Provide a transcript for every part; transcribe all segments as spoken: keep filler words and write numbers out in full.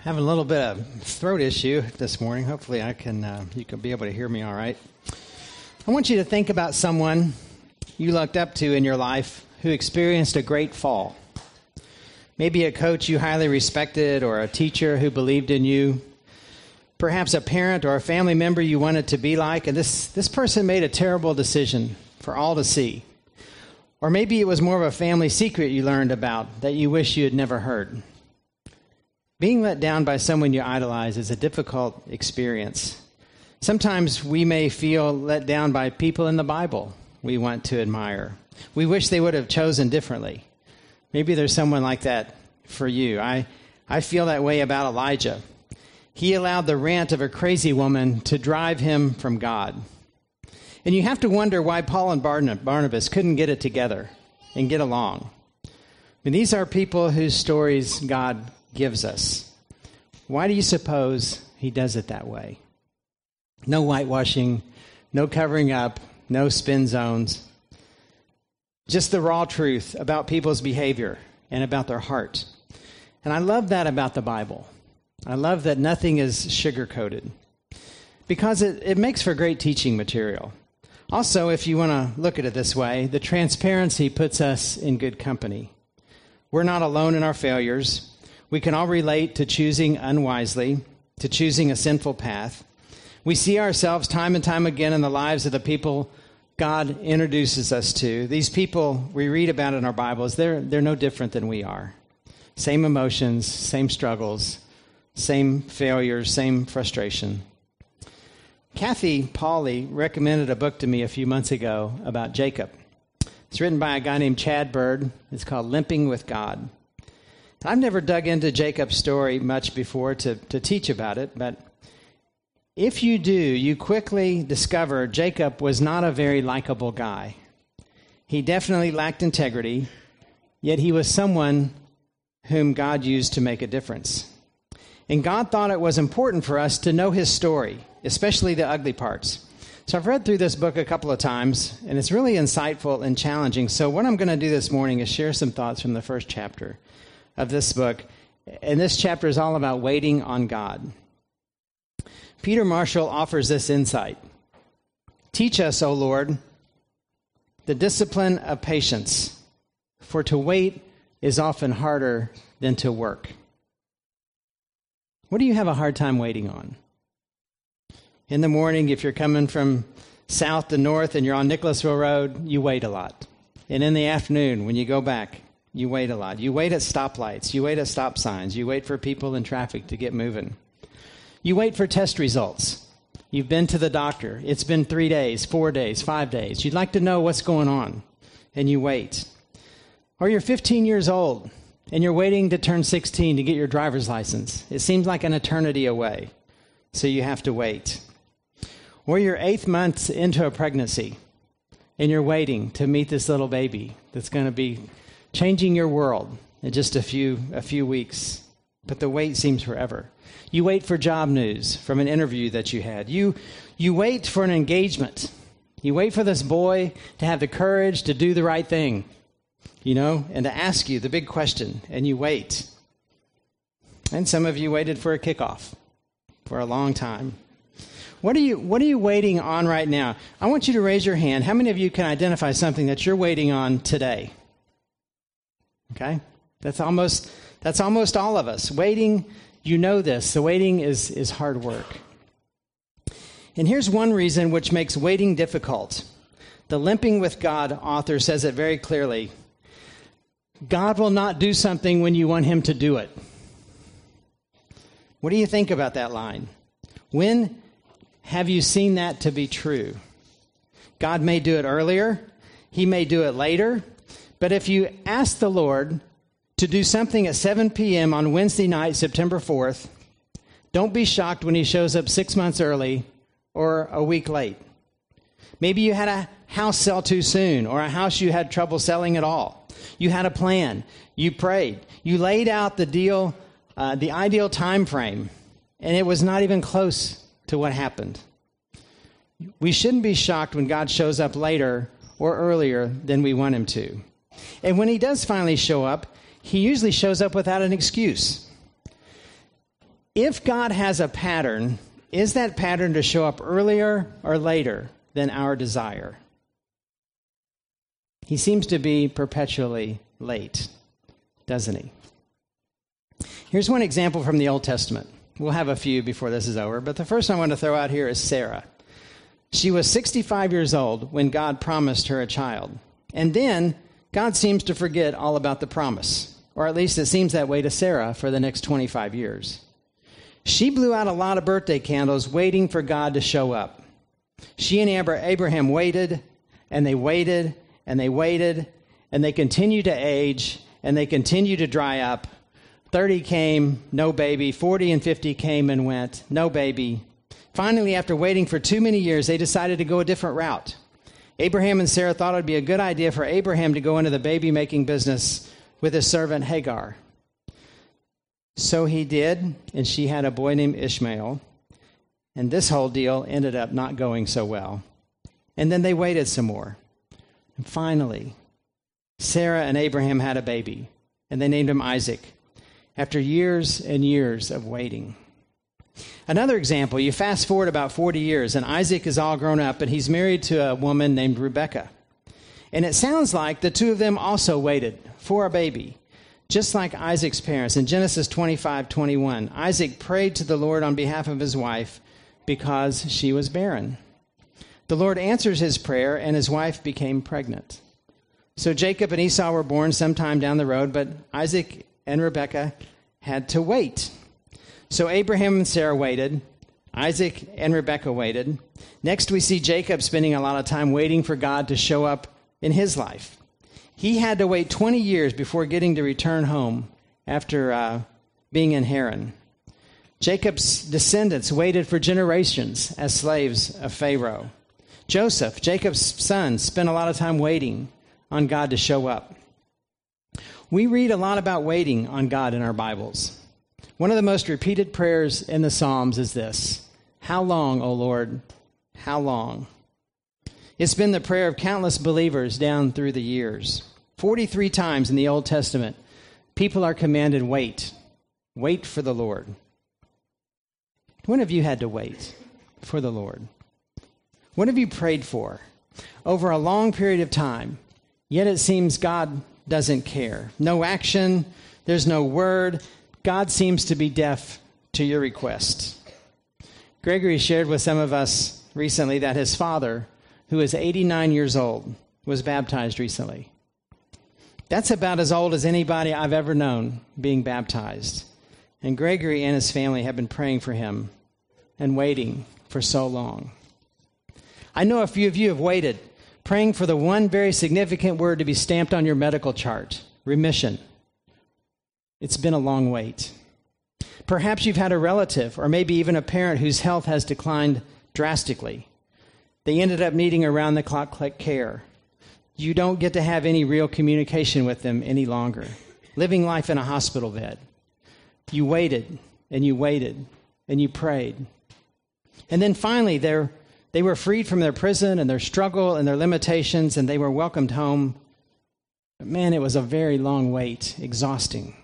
Having a little bit of throat issue this morning. Hopefully I can, uh, you can be able to hear me all right. I want you to think about someone you looked up to in your life who experienced a great fall. Maybe a coach you highly respected, or a teacher who believed in you. Perhaps a parent or a family member you wanted to be like, and this, this person made a terrible decision for all to see. Or maybe it was more of a family secret you learned about that you wish you had never heard. Being let down by someone you idolize is a difficult experience. Sometimes we may feel let down by people in the Bible we want to admire. We wish they would have chosen differently. Maybe there's someone like that for you. I, I feel that way about Elijah. He allowed the rant of a crazy woman to drive him from God. And you have to wonder why Paul and Barnabas couldn't get it together and get along. And these are people whose stories God gives us. Why do you suppose he does it that way? No whitewashing, no covering up, no spin zones. Just the raw truth about people's behavior and about their heart. And I love that about the Bible. I love that nothing is sugar-coated because it, it makes for great teaching material. Also, if you want to look at it this way, the transparency puts us in good company. We're not alone in our failures. We can all relate to choosing unwisely, to choosing a sinful path. We see ourselves time and time again in the lives of the people God introduces us to. These people we read about in our Bibles, they're, they're no different than we are. Same emotions, same struggles, same failures, same frustration. Kathy Pauley recommended a book to me a few months ago about Jacob. It's written by a guy named Chad Bird. It's called Limping with God. I've never dug into Jacob's story much before to, to teach about it, but if you do, you quickly discover Jacob was not a very likable guy. He definitely lacked integrity, yet he was someone whom God used to make a difference. And God thought it was important for us to know his story, especially the ugly parts. So I've read through this book a couple of times, and it's really insightful and challenging. So what I'm going to do this morning is share some thoughts from the first chapter of this book. And this chapter is all about waiting on God. Peter Marshall offers this insight. Teach us, O Lord, the discipline of patience, for to wait is often harder than to work. What do you have a hard time waiting on? In the morning, if you're coming from south to north and you're on Nicholasville Road, you wait a lot. And in the afternoon, when you go back, you wait a lot. You wait at stoplights. You wait at stop signs. You wait for people in traffic to get moving. You wait for test results. You've been to the doctor. It's been three days, four days, five days. You'd like to know what's going on, and you wait. Or you're fifteen years old, and you're waiting to turn sixteen to get your driver's license. It seems like an eternity away, so you have to wait. Or you're eight months into a pregnancy, and you're waiting to meet this little baby that's going to be changing your world in just a few a few weeks. But the wait seems forever. You wait for job news from an interview that you had. You you wait for an engagement. You wait for this boy to have the courage to do the right thing, you know, and to ask you the big question, and you wait. And some of you waited for a kickoff for a long time. What are you what are you waiting on right now? I want you to raise your hand. How many of you can identify something that you're waiting on today? Okay? That's almost that's almost all of us. Waiting, you know this. The waiting is, is hard work. And here's one reason which makes waiting difficult. The Limping with God author says it very clearly. God will not do something when you want him to do it. What do you think about that line? When have you seen that to be true? God may do it earlier. He may do it later. But if you ask the Lord to do something at seven p.m. on Wednesday night, September fourth, don't be shocked when he shows up six months early or a week late. Maybe you had a house sell too soon, or a house you had trouble selling at all. You had a plan. You prayed. You laid out the deal, uh, the ideal time frame, and it was not even close to what happened. We shouldn't be shocked when God shows up later or earlier than we want him to. And when he does finally show up, he usually shows up without an excuse. If God has a pattern, is that pattern to show up earlier or later than our desire? He seems to be perpetually late, doesn't he? Here's one example from the Old Testament. We'll have a few before this is over, but the first one I want to throw out here is Sarah. She was sixty-five years old when God promised her a child. And then God seems to forget all about the promise, or at least it seems that way to Sarah for the next twenty-five years. She blew out a lot of birthday candles waiting for God to show up. She and Abraham waited, and they waited, and they waited, and they continued to age, and they continued to dry up. thirty came, no baby. forty and fifty came and went, no baby. Finally, after waiting for too many years, they decided to go a different route. Abraham and Sarah thought it would be a good idea for Abraham to go into the baby-making business with his servant Hagar. So he did, and she had a boy named Ishmael. And this whole deal ended up not going so well. And then they waited some more. And finally, Sarah and Abraham had a baby, and they named him Isaac, after years and years of waiting. Another example, you fast forward about forty years, and Isaac is all grown up, and he's married to a woman named Rebekah. And it sounds like the two of them also waited for a baby, just like Isaac's parents. In Genesis twenty-five twenty-one, Isaac prayed to the Lord on behalf of his wife because she was barren. The Lord answers his prayer, and his wife became pregnant. So Jacob and Esau were born sometime down the road, but Isaac and Rebekah had to wait. So Abraham and Sarah waited. Isaac and Rebekah waited. Next, we see Jacob spending a lot of time waiting for God to show up in his life. He had to wait twenty years before getting to return home after uh, being in Haran. Jacob's descendants waited for generations as slaves of Pharaoh. Joseph, Jacob's son, spent a lot of time waiting on God to show up. We read a lot about waiting on God in our Bibles. One of the most repeated prayers in the Psalms is this: "How long, O Lord, how long?" It's been the prayer of countless believers down through the years. forty-three times in the Old Testament, people are commanded, wait, wait for the Lord. When have you had to wait for the Lord? What have you prayed for over a long period of time, yet it seems God doesn't care? No action, there's no word. God seems to be deaf to your request. Gregory shared with some of us recently that his father, who is eighty-nine years old, was baptized recently. That's about as old as anybody I've ever known being baptized. And Gregory and his family have been praying for him and waiting for so long. I know a few of you have waited, praying for the one very significant word to be stamped on your medical chart: remission. It's been a long wait. Perhaps you've had a relative or maybe even a parent whose health has declined drastically. They ended up needing around-the-clock care. You don't get to have any real communication with them any longer, living life in a hospital bed. You waited, and you waited, and you prayed. And then finally, they're, they were freed from their prison and their struggle and their limitations, and they were welcomed home. But man, it was a very long wait, exhausting.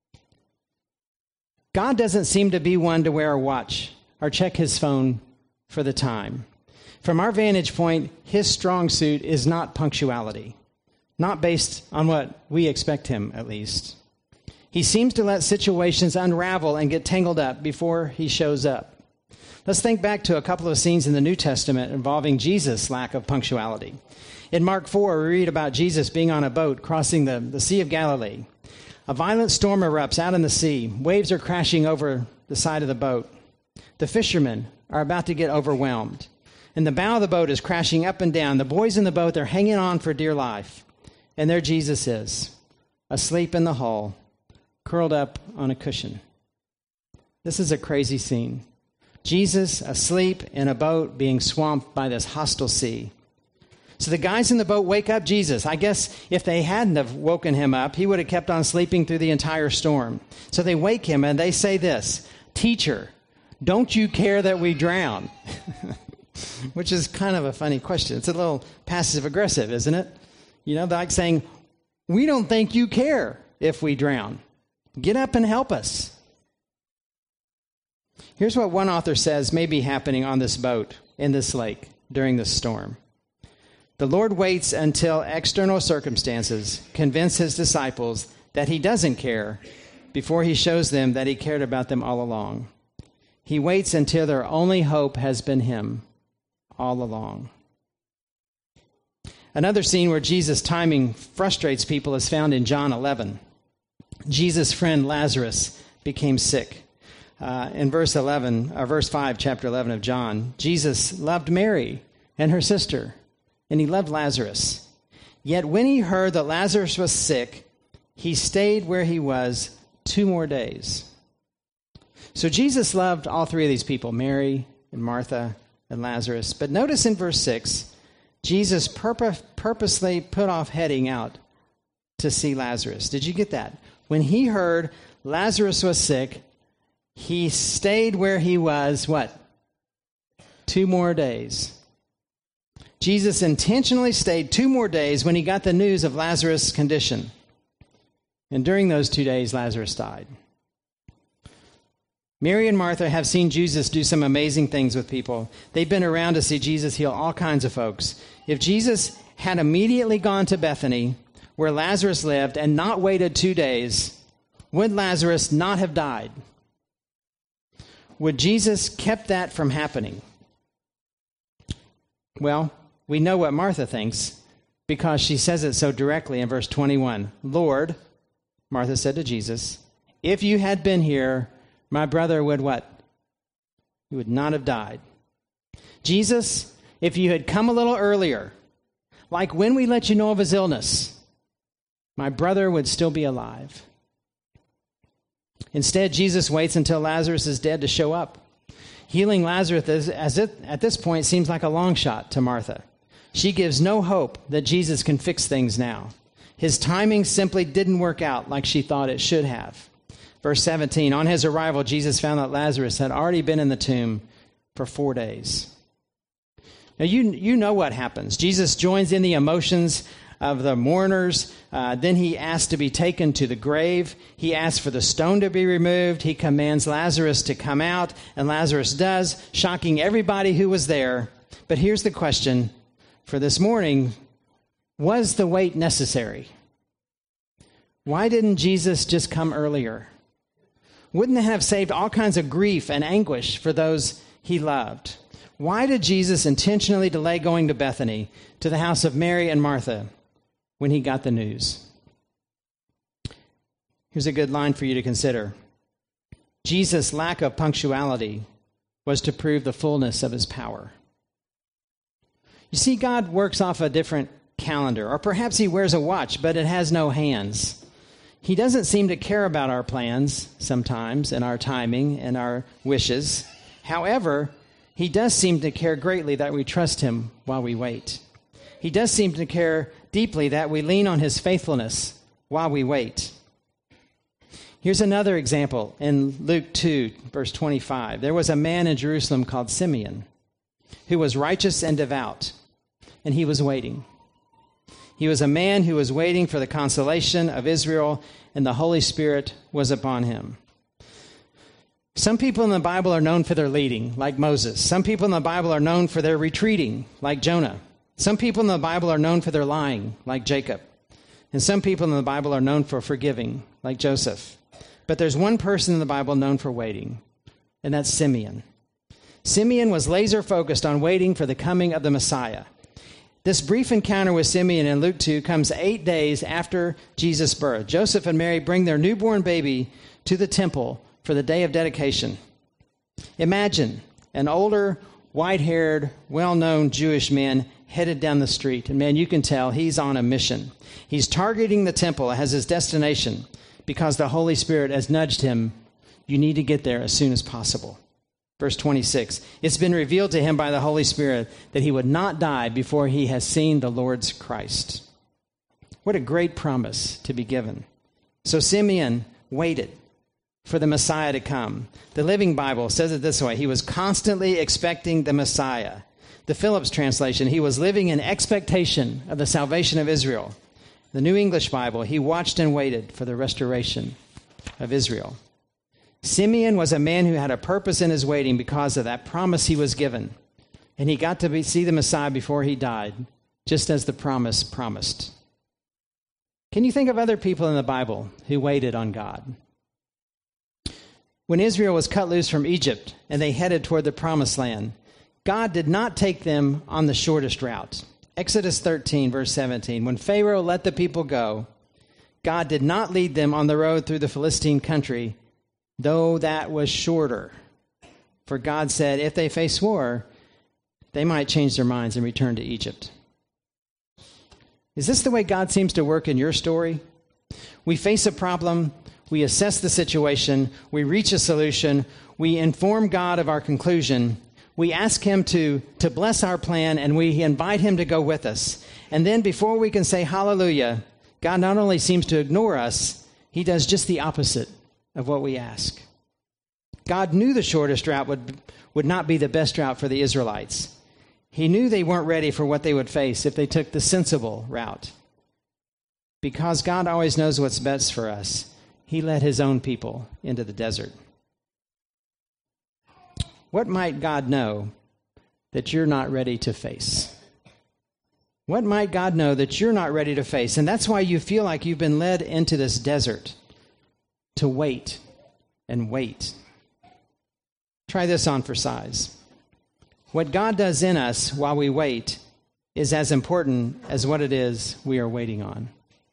God doesn't seem to be one to wear a watch or check his phone for the time. From our vantage point, his strong suit is not punctuality, not based on what we expect him, at least. He seems to let situations unravel and get tangled up before he shows up. Let's think back to a couple of scenes in the New Testament involving Jesus' lack of punctuality. In Mark four, we read about Jesus being on a boat crossing the, the Sea of Galilee. A violent storm erupts out in the sea. Waves are crashing over the side of the boat. The fishermen are about to get overwhelmed. And the bow of the boat is crashing up and down. The boys in the boat, they're hanging on for dear life. And there Jesus is, asleep in the hull, curled up on a cushion. This is a crazy scene. Jesus asleep in a boat being swamped by this hostile sea. So the guys in the boat wake up Jesus. I guess if they hadn't have woken him up, he would have kept on sleeping through the entire storm. So they wake him and they say this: "Teacher, don't you care that we drown?" Which is kind of a funny question. It's a little passive-aggressive, isn't it? You know, like saying, we don't think you care if we drown. Get up and help us. Here's what one author says may be happening on this boat in this lake during this storm. The Lord waits until external circumstances convince his disciples that he doesn't care before he shows them that he cared about them all along. He waits until their only hope has been him all along. Another scene where Jesus' timing frustrates people is found in John eleven. Jesus' friend Lazarus became sick. Uh, in verse eleven, or verse five, chapter eleven of John, Jesus loved Mary and her sister, and he loved Lazarus. Yet when he heard that Lazarus was sick, he stayed where he was two more days. So Jesus loved all three of these people, Mary and Martha and Lazarus. But notice in verse six, Jesus purpose, purposely put off heading out to see Lazarus. Did you get that? When he heard Lazarus was sick, he stayed where he was, what? Two more days. Jesus intentionally stayed two more days when he got the news of Lazarus' condition. And during those two days, Lazarus died. Mary and Martha have seen Jesus do some amazing things with people. They've been around to see Jesus heal all kinds of folks. If Jesus had immediately gone to Bethany, where Lazarus lived, and not waited two days, would Lazarus not have died? Would Jesus kept that from happening? Well, we know what Martha thinks because she says it so directly in verse twenty-one. Lord, Martha said to Jesus, if you had been here, my brother would what? He would not have died. Jesus, if you had come a little earlier, like when we let you know of his illness, my brother would still be alive. Instead, Jesus waits until Lazarus is dead to show up. Healing Lazarus as, as it, at this point seems like a long shot to Martha. She gives no hope that Jesus can fix things now. His timing simply didn't work out like she thought it should have. Verse seventeen, on his arrival, Jesus found that Lazarus had already been in the tomb for four days. Now, you, you know what happens. Jesus joins in the emotions of the mourners. Uh, then he asks to be taken to the grave. He asks for the stone to be removed. He commands Lazarus to come out, and Lazarus does, shocking everybody who was there. But here's the question for this morning. Was the wait necessary? Why didn't Jesus just come earlier? Wouldn't it have saved all kinds of grief and anguish for those he loved? Why did Jesus intentionally delay going to Bethany, to the house of Mary and Martha, when he got the news? Here's a good line for you to consider. Jesus' lack of punctuality was to prove the fullness of his power. You see, God works off a different calendar, or perhaps he wears a watch, but it has no hands. He doesn't seem to care about our plans sometimes, and our timing, and our wishes. However, he does seem to care greatly that we trust him while we wait. He does seem to care deeply that we lean on his faithfulness while we wait. Here's another example in Luke two, verse twenty-five. There was a man in Jerusalem called Simeon, who was righteous and devout, and he was waiting. He was a man who was waiting for the consolation of Israel, and the Holy Spirit was upon him. Some people in the Bible are known for their leading, like Moses. Some people in the Bible are known for their retreating, like Jonah. Some people in the Bible are known for their lying, like Jacob. And some people in the Bible are known for forgiving, like Joseph. But there's one person in the Bible known for waiting, and that's Simeon. Simeon was laser focused on waiting for the coming of the Messiah. This brief encounter with Simeon in Luke two comes eight days after Jesus' birth. Joseph and Mary bring their newborn baby to the temple for the day of dedication. Imagine an older, white-haired, well-known Jewish man headed down the street. And man, you can tell he's on a mission. He's targeting the temple as his destination because the Holy Spirit has nudged him. You need to get there as soon as possible. Verse twenty-six, it's been revealed to him by the Holy Spirit that he would not die before he has seen the Lord's Christ. What a great promise to be given. So Simeon waited for the Messiah to come. The Living Bible says it this way: he was constantly expecting the Messiah. The Phillips translation, he was living in expectation of the salvation of Israel. The New English Bible, he watched and waited for the restoration of Israel. Simeon was a man who had a purpose in his waiting because of that promise he was given. And he got to be, see the Messiah before he died, just as the promise promised. Can you think of other people in the Bible who waited on God? When Israel was cut loose from Egypt and they headed toward the promised land, God did not take them on the shortest route. Exodus thirteen, verse seventeen, when Pharaoh let the people go, God did not lead them on the road through the Philistine country, though that was shorter. For God said, if they face war, they might change their minds and return to Egypt. Is this the way God seems to work in your story? We face a problem, we assess the situation, we reach a solution, we inform God of our conclusion, we ask him to, to bless our plan, and we invite him to go with us. And then before we can say hallelujah, God not only seems to ignore us, he does just the opposite of what we ask. God knew the shortest route would, would not be the best route for the Israelites. He knew they weren't ready for what they would face if they took the sensible route. Because God always knows what's best for us, he led his own people into the desert. What might God know that you're not ready to face? What might God know that you're not ready to face? And that's why you feel like you've been led into this desert to wait and wait. Try this on for size. What God does in us while we wait is as important as what it is we are waiting on.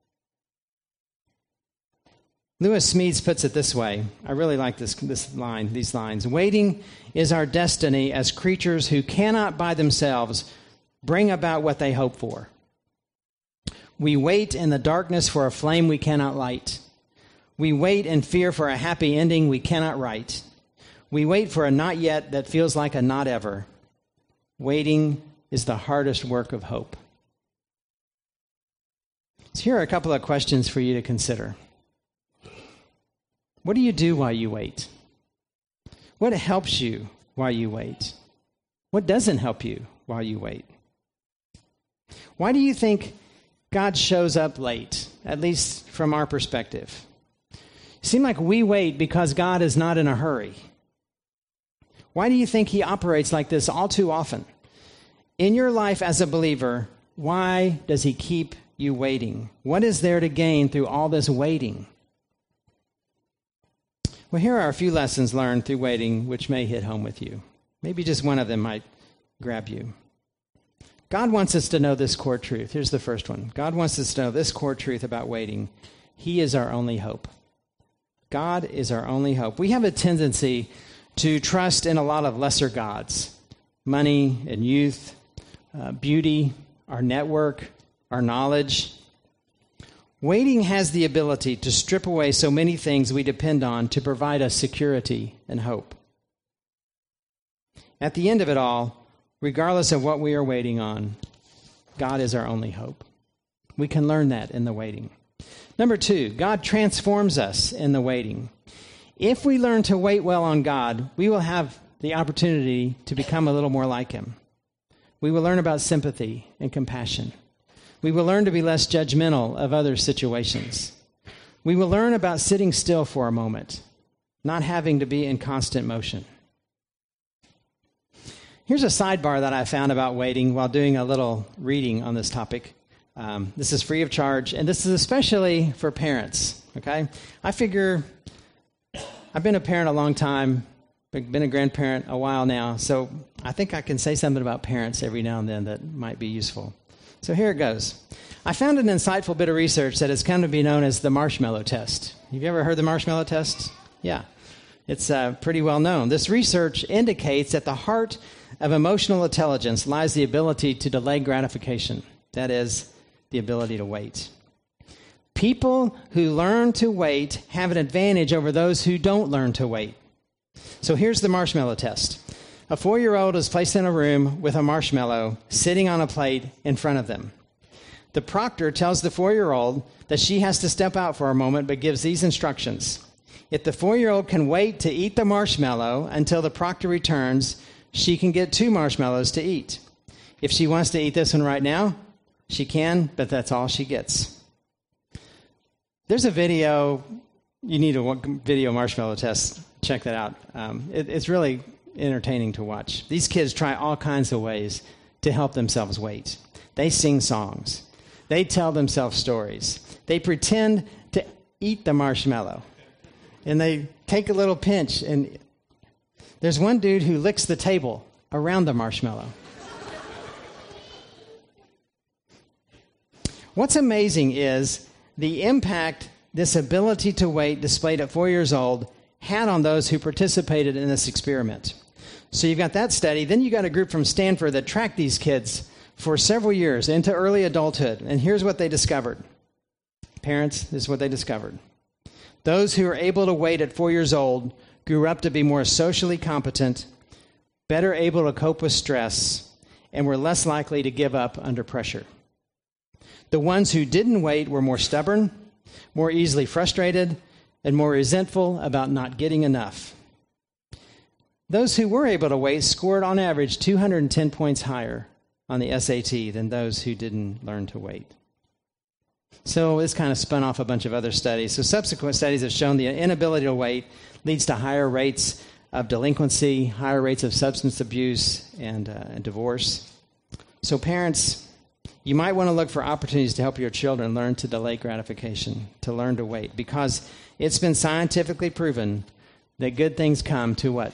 Lewis Smedes puts it this way. I really like this, this line, these lines. Waiting is our destiny as creatures who cannot by themselves bring about what they hope for. We wait in the darkness for a flame we cannot light. We wait in fear for a happy ending we cannot write. We wait for a not yet that feels like a not ever. Waiting is the hardest work of hope. So here are a couple of questions for you to consider. What do you do while you wait? What helps you while you wait? What doesn't help you while you wait? Why do you think God shows up late, at least from our perspective? It seems like we wait because God is not in a hurry. Why do you think he operates like this all too often? In your life as a believer, why does he keep you waiting? What is there to gain through all this waiting? Well, here are a few lessons learned through waiting which may hit home with you. Maybe just one of them might grab you. God wants us to know this core truth. Here's the first one. God wants us to know this core truth about waiting. He is our only hope. God is our only hope. We have a tendency to trust in a lot of lesser gods. Money and youth, uh, beauty, our network, our knowledge. Waiting has the ability to strip away so many things we depend on to provide us security and hope. At the end of it all, regardless of what we are waiting on, God is our only hope. We can learn that in the waiting. Number two, God transforms us in the waiting. If we learn to wait well on God, we will have the opportunity to become a little more like him. We will learn about sympathy and compassion. We will learn to be less judgmental of other situations. We will learn about sitting still for a moment, not having to be in constant motion. Here's a sidebar that I found about waiting while doing a little reading on this topic. Um, this is free of charge, and this is especially for parents, okay? I figure I've been a parent a long time, been a grandparent a while now, so I think I can say something about parents every now and then that might be useful. So here it goes. I found an insightful bit of research that has come to be known as the marshmallow test. Have you ever heard the marshmallow test? Yeah, it's uh, pretty well known. This research indicates at the heart of emotional intelligence lies the ability to delay gratification. That is, the ability to wait. People who learn to wait have an advantage over those who don't learn to wait. So here's the marshmallow test. A four-year-old is placed in a room with a marshmallow sitting on a plate in front of them. The proctor tells the four-year-old that she has to step out for a moment, but gives these instructions. If the four-year-old can wait to eat the marshmallow until the proctor returns, she can get two marshmallows to eat. If she wants to eat this one right now, she can, but that's all she gets. There's a video You need a video marshmallow test. Check that out. Um, it, it's really entertaining to watch. These kids try all kinds of ways to help themselves wait. They sing songs. They tell themselves stories. They pretend to eat the marshmallow. And they take a little pinch. And there's one dude who licks the table around the marshmallow. What's amazing is the impact this ability to wait, displayed at four years old, had on those who participated in this experiment. So you've got that study. Then you got a group from Stanford that tracked these kids for several years into early adulthood. And here's what they discovered. Parents, this is what they discovered. Those who were able to wait at four years old grew up to be more socially competent, better able to cope with stress, and were less likely to give up under pressure. The ones who didn't wait were more stubborn, more easily frustrated, and more resentful about not getting enough. Those who were able to wait scored on average two hundred ten points higher on the S A T than those who didn't learn to wait. So this kind of spun off a bunch of other studies. So subsequent studies have shown the inability to wait leads to higher rates of delinquency, higher rates of substance abuse, and, uh, and divorce. So parents, you might want to look for opportunities to help your children learn to delay gratification, to learn to wait, because it's been scientifically proven that good things come to what?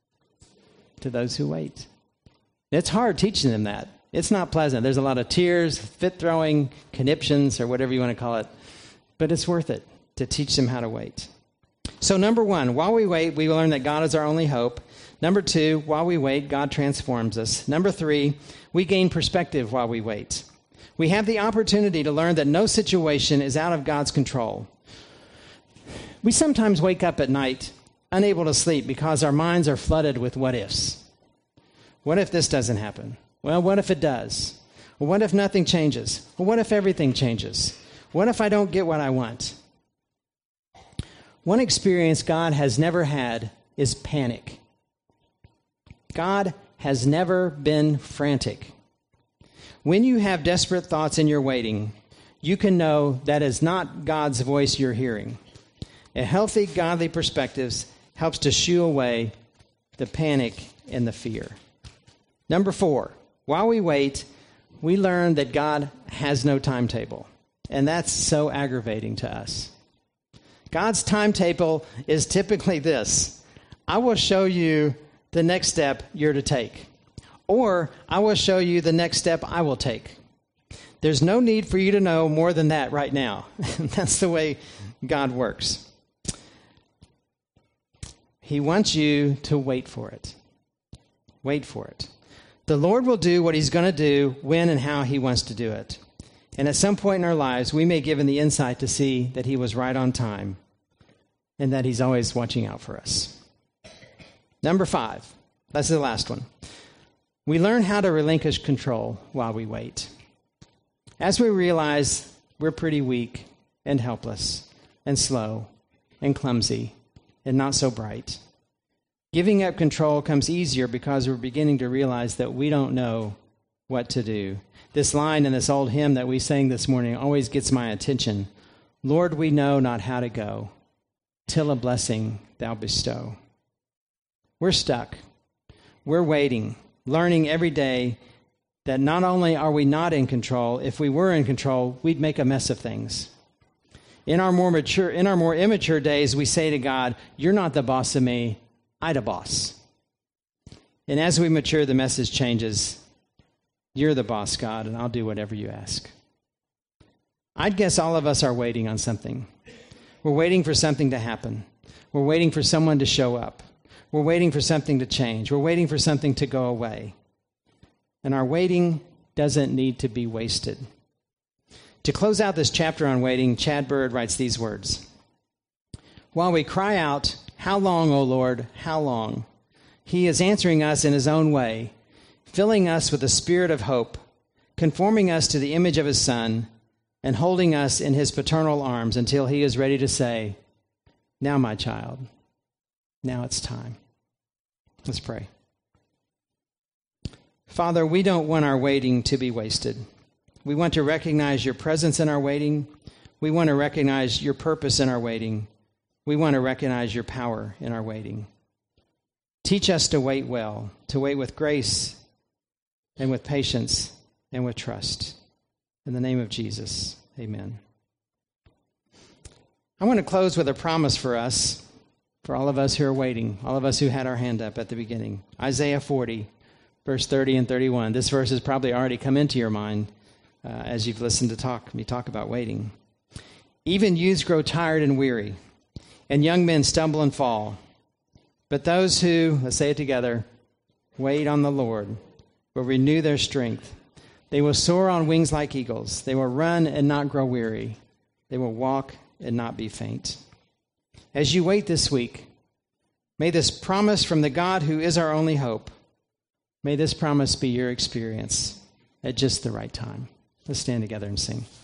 To those who wait. It's hard teaching them that. It's not pleasant. There's a lot of tears, fit-throwing, conniptions, or whatever you want to call it. But it's worth it to teach them how to wait. So number one, while we wait, we learn that God is our only hope. Number two, while we wait, God transforms us. Number three, we gain perspective while we wait. We have the opportunity to learn that no situation is out of God's control. We sometimes wake up at night unable to sleep because our minds are flooded with what-ifs. What if this doesn't happen? Well, what if it does? Well, what if nothing changes? Well, what if everything changes? What if I don't get what I want? One experience God has never had is panic. God has never been frantic. When you have desperate thoughts in your waiting, you can know that is not God's voice you're hearing. A healthy, godly perspective helps to shoo away the panic and the fear. Number four, while we wait, we learn that God has no timetable. And that's so aggravating to us. God's timetable is typically this: I will show you the next step you're to take. Or I will show you the next step I will take. There's no need for you to know more than that right now. That's the way God works. He wants you to wait for it. Wait for it. The Lord will do what he's going to do, when and how he wants to do it. And at some point in our lives, we may give him the insight to see that he was right on time and that he's always watching out for us. Number five. That's the last one. We learn how to relinquish control while we wait. As we realize we're pretty weak and helpless and slow and clumsy and not so bright, giving up control comes easier because we're beginning to realize that we don't know what to do. This line in this old hymn that we sang this morning always gets my attention. Lord, we know not how to go till a blessing thou bestow. We're stuck. We're waiting, learning every day that not only are we not in control, if we were in control, we'd make a mess of things. In our more mature, in our more immature days, we say to God, you're not the boss of me, I'm the boss. And as we mature, the message changes. You're the boss, God, and I'll do whatever you ask. I'd guess all of us are waiting on something. We're waiting for something to happen. We're waiting for someone to show up. We're waiting for something to change. We're waiting for something to go away. And our waiting doesn't need to be wasted. To close out this chapter on waiting, Chad Bird writes these words. While we cry out, how long, O Lord, how long? He is answering us in his own way, filling us with a spirit of hope, conforming us to the image of his Son, and holding us in his paternal arms until he is ready to say, now, my child, now it's time. Let's pray. Father, we don't want our waiting to be wasted. We want to recognize your presence in our waiting. We want to recognize your purpose in our waiting. We want to recognize your power in our waiting. Teach us to wait well, to wait with grace and with patience and with trust. In the name of Jesus, amen. I want to close with a promise for us, for all of us who are waiting, all of us who had our hand up at the beginning. Isaiah forty, verse thirty and thirty-one. This verse has probably already come into your mind uh, as you've listened to talk, me talk about waiting. Even youths grow tired and weary, and young men stumble and fall. But those who, let's say it together, wait on the Lord will renew their strength. They will soar on wings like eagles. They will run and not grow weary. They will walk and not be faint. As you wait this week, may this promise from the God who is our only hope, may this promise be your experience at just the right time. Let's stand together and sing.